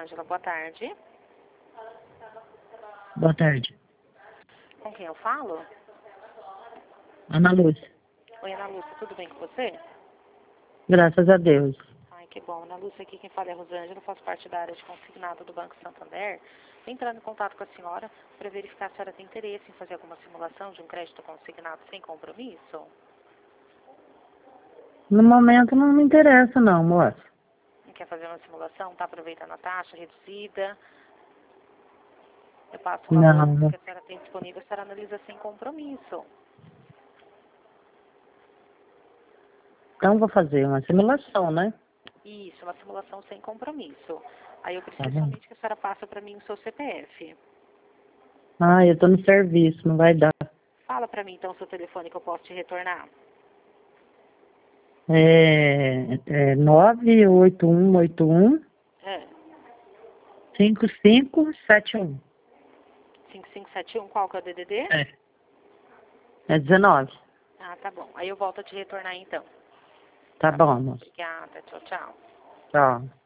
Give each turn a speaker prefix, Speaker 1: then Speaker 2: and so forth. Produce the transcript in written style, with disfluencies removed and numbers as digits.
Speaker 1: Rosângela, boa tarde.
Speaker 2: Boa tarde.
Speaker 1: Com quem eu falo?
Speaker 2: Ana Lúcia.
Speaker 1: Oi, Ana Lúcia, tudo bem com você?
Speaker 2: Graças a Deus.
Speaker 1: Ai, que bom. Ana Lúcia, aqui quem fala é a Rosângela, faço parte da área de consignado do Banco Santander. Tô entrando em contato com a senhora para verificar se a senhora tem interesse em fazer alguma simulação de um crédito consignado sem compromisso.
Speaker 2: No momento não me interessa não, moça.
Speaker 1: Não quer fazer uma simulação? Está aproveitando a taxa reduzida? Eu passo o valor
Speaker 2: Não.
Speaker 1: que a senhora tem disponível, a senhora analisa sem compromisso.
Speaker 2: Então vou fazer uma simulação, né?
Speaker 1: Isso, uma simulação sem compromisso. Aí eu
Speaker 2: Tá
Speaker 1: preciso
Speaker 2: bom.
Speaker 1: somente que a senhora passe para mim o seu CPF.
Speaker 2: Ah, eu tô no serviço, não vai dar.
Speaker 1: Fala para mim então o seu telefone que eu posso te retornar.
Speaker 2: É 98181
Speaker 1: É,
Speaker 2: 5571.
Speaker 1: 5571, qual que é o DDD?
Speaker 2: É 19.
Speaker 1: Ah, tá bom. Aí eu volto a te retornar então.
Speaker 2: Tá bom, moça.
Speaker 1: Obrigada, tchau, tchau.
Speaker 2: Tchau.